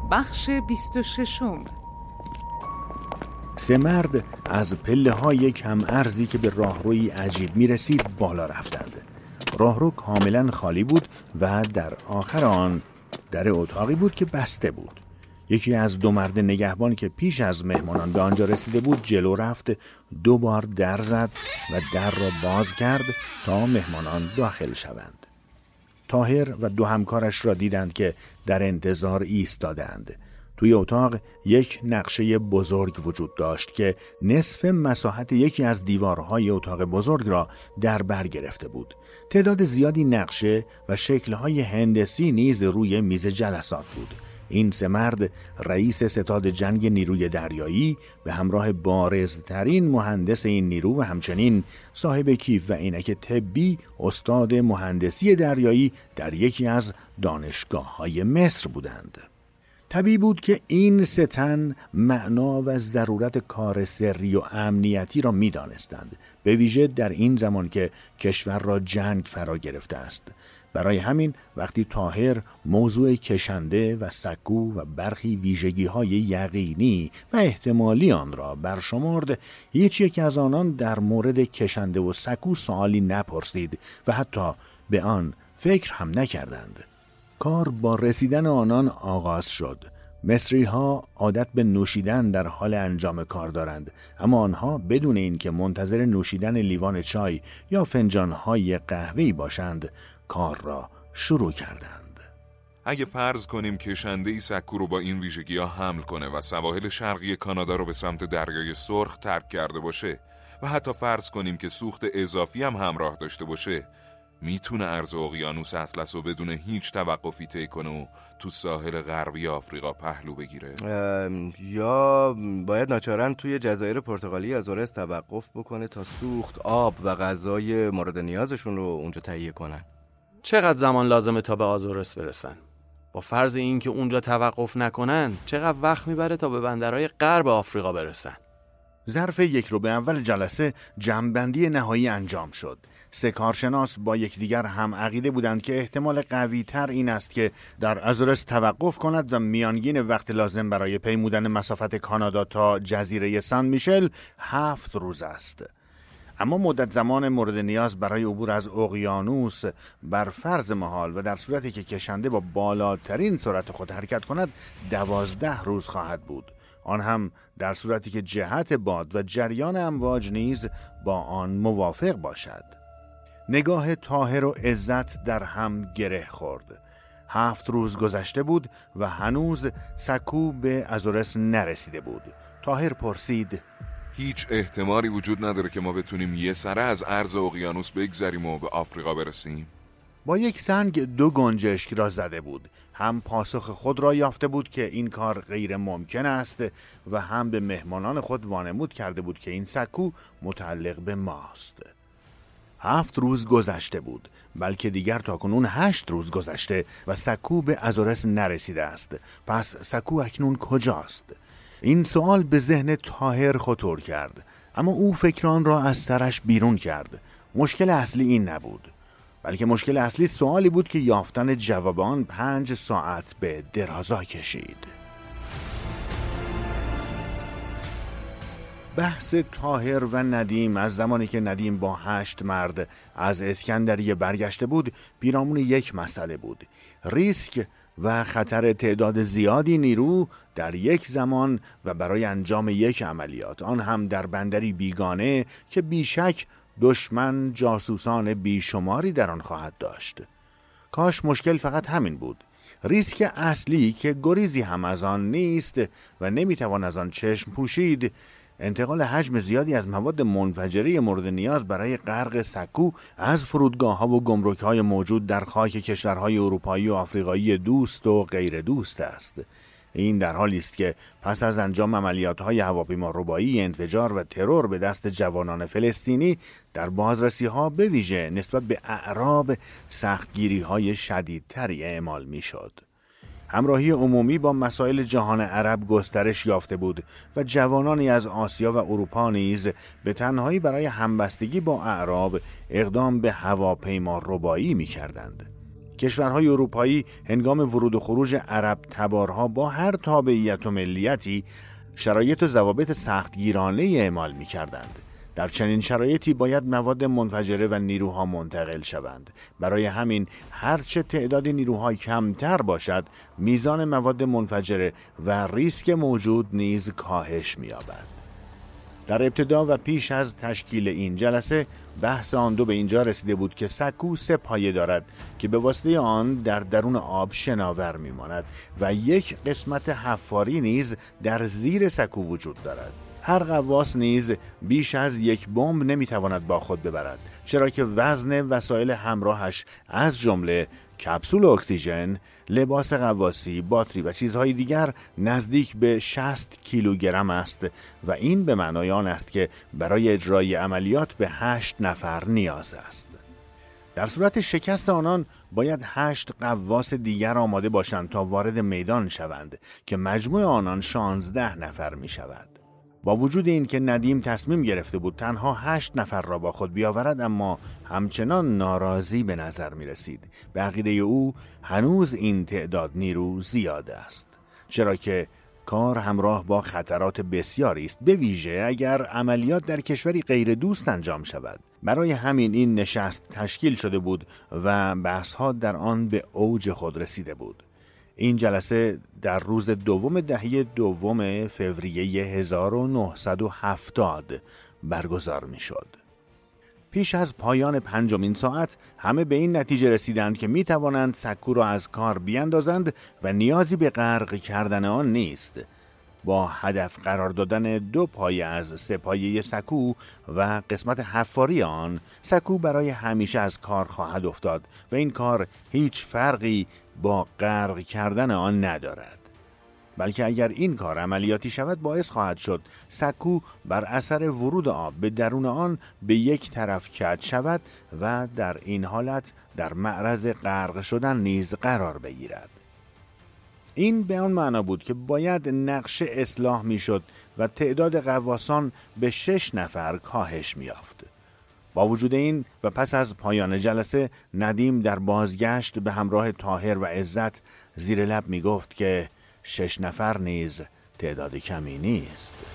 بخش 26. سه مرد از پله‌های کم ارزی که به راهروی عجیب می‌رسید بالا رفتند. راهرو کاملا خالی بود و در آخر آن در اتاقی بود که بسته بود. یکی از دو مرد نگهبان که پیش از مهمانان به آنجا رسیده بود جلو رفت، 2 بار در زد و در را باز کرد تا مهمانان داخل شوند. طاهر و 2 همکارش را دیدند که در انتظار ایستادند. توی اتاق یک نقشه بزرگ وجود داشت که نصف مساحت یکی از دیوارهای اتاق بزرگ را در بر گرفته بود. تعداد زیادی نقشه و شکل‌های هندسی نیز روی میز جلسات بود. این 3 مرد رئیس ستاد جنگ نیروی دریایی به همراه بارزترین مهندس این نیرو و همچنین صاحب کیف و عینک طبی استاد مهندسی دریایی در یکی از دانشگاه‌های مصر بودند. طبیعی بود که این 3 تن معنا و ضرورت کار سری و امنیتی را می دانستند، به ویژه در این زمان که کشور را جنگ فرا گرفته است. برای همین وقتی طاهر موضوع کشنده و سکو و برخی ویژگی‌های یقینی و احتمالی آن را برشمرد، هیچ یک از آنان در مورد کشنده و سکو سوالی نپرسید و حتی به آن فکر هم نکردند. کار با رسیدن آنان آغاز شد. مصری‌ها عادت به نوشیدن در حال انجام کار دارند، اما آنها بدون اینکه منتظر نوشیدن لیوان چای یا فنجان‌های قهوه‌ای باشند کار را شروع کردند. اگه فرض کنیم کشنده‌ای سکو رو با این ویژگی‌ها حمل کنه و سواحل شرقی کانادا رو به سمت دریای سرخ ترک کرده باشه و حتی فرض کنیم که سوخت اضافی هم همراه داشته باشه، میتونه عرض اقیانوس اطلس رو بدون هیچ توقفی طی کنه و تو ساحل غربی آفریقا پهلو بگیره؟ یا باید ناچارن توی جزایر پرتغالی آزورس توقف بکنه تا سوخت، آب و غذای مورد نیازشون رو اونجا تهیه کنن. چقدر زمان لازمه تا به آزورس برسن؟ با فرض این که اونجا توقف نکنن چقدر وقت میبره تا به بندرهای غرب آفریقا برسن؟ ظرف 1 رو به اول جلسه جمع‌بندی نهایی انجام شد. 3 کارشناس با یکدیگر هم عقیده بودند که احتمال قوی تر این است که در آزورس توقف کند و میانگین وقت لازم برای پیمودن مسافت کانادا تا جزیره سن میشل 7 روز است. اما مدت زمان مورد نیاز برای عبور از اقیانوس بر فرض محال و در صورتی که کشنده با بالاترین سرعت خود حرکت کند 12 روز خواهد بود. آن هم در صورتی که جهت باد و جریان امواج نیز با آن موافق باشد. نگاه طاهر و عزت در هم گره خورد. 7 روز گذشته بود و هنوز سکو به آزورس نرسیده بود. طاهر پرسید: هیچ احتمالی وجود نداره که ما بتونیم یه سره از عرض اقیانوس بگذریم و به آفریقا برسیم؟ با یک سنگ 2 گنجشک را زده بود. هم پاسخ خود را یافته بود که این کار غیر ممکن است و هم به مهمانان خود وانمود کرده بود که این سکو متعلق به ماست. 7 روز گذشته بود، بلکه دیگر تاکنون 8 روز گذشته و سکو به آزورس نرسیده است. پس سکو اکنون کجاست؟ این سوال به ذهن طاهر خطور کرد، اما او فکر آن را از سرش بیرون کرد. مشکل اصلی این نبود، بلکه مشکل اصلی سوالی بود که یافتن جواب آن 5 ساعت به درازا کشید. بحث طاهر و ندیم از زمانی که ندیم با 8 مرد از اسکندریه برگشته بود پیرامون یک مسئله بود: ریسک و خطر تعداد زیادی نیرو در یک زمان و برای انجام یک عملیات، آن هم در بندری بیگانه که بیشک دشمن جاسوسان بیشماری در آن خواهد داشت. کاش مشکل فقط همین بود. ریسک اصلی که گریزی هم از آن نیست و نمیتوان از آن چشم پوشید، انتقال حجم زیادی از مواد منفجره مورد نیاز برای غرق سکو از فرودگاه‌ها و گمرک‌های موجود در خاک کشورهای اروپایی و آفریقایی دوست و غیر دوست است. این در حالی است که پس از انجام عملیات‌های هواپیماربایی، انفجار و ترور به دست جوانان فلسطینی در بازرسی‌ها به ویژه نسبت به اعراب سختگیری‌های شدیدتری اعمال می‌شد. همراهی عمومی با مسائل جهان عرب گسترش یافته بود و جوانانی از آسیا و اروپا نیز به تنهایی برای همبستگی با اعراب اقدام به هواپیماربایی می‌کردند. کشورهای اروپایی هنگام ورود و خروج عرب تبارها با هر تابعیت و ملیتی شرایط و ضوابط سختگیرانه اعمال می‌کردند. در چنین شرایطی باید مواد منفجره و نیروها منتقل شوند. برای همین هرچه تعداد نیروها کمتر باشد، میزان مواد منفجره و ریسک موجود نیز کاهش می‌یابد. در ابتدا و پیش از تشکیل این جلسه بحث آن دو به اینجا رسیده بود که سکو 3 پایه دارد که به واسطه آن در درون آب شناور میماند و یک قسمت حفاری نیز در زیر سکو وجود دارد. هر غواص نیز بیش از 1 بمب نمیتواند با خود ببرد، چرا که وزن وسایل همراهش از جمله کپسول اکسیژن، لباس غواصی، باتری و چیزهای دیگر نزدیک به 60 کیلوگرم است و این به معنای آن است که برای اجرای عملیات به 8 نفر نیاز است. در صورت شکست آنان باید 8 غواص دیگر آماده باشند تا وارد میدان شوند که مجموع آنان 16 نفر می شود. با وجود این که ندیم تصمیم گرفته بود تنها 8 نفر را با خود بیاورد، اما همچنان ناراضی به نظر می رسید. به عقیده او هنوز این تعداد نیرو زیاد است، چرا که کار همراه با خطرات بسیاری است، به ویژه اگر عملیات در کشوری غیر دوست انجام شود. برای همین این نشست تشکیل شده بود و بحث‌ها در آن به اوج خود رسیده بود. این جلسه در روز دوم دهه دوم فوریه 1970 برگزار می شد. پیش از پایان 5مین ساعت همه به این نتیجه رسیدند که می توانند سکو را از کار بیاندازند و نیازی به غرق کردن آن نیست. با هدف قرار دادن 2 پایه از 3 پایه سکو و قسمت حفاری آن، سکو برای همیشه از کار خواهد افتاد و این کار هیچ فرقی با غرق کردن آن ندارد. بلکه اگر این کار عملیاتی شود باعث خواهد شد سکو بر اثر ورود آب به درون آن به یک طرف کج شود و در این حالت در معرض غرق شدن نیز قرار بگیرد. این به آن معنا بود که باید نقشه اصلاح میشد و تعداد غواصان به 6 نفر کاهش می‌یافت. با وجود این و پس از پایان جلسه، ندیم در بازگشت به همراه طاهر و عزت زیر لب می گفت که 6 نفر نیز تعداد کمی نیست.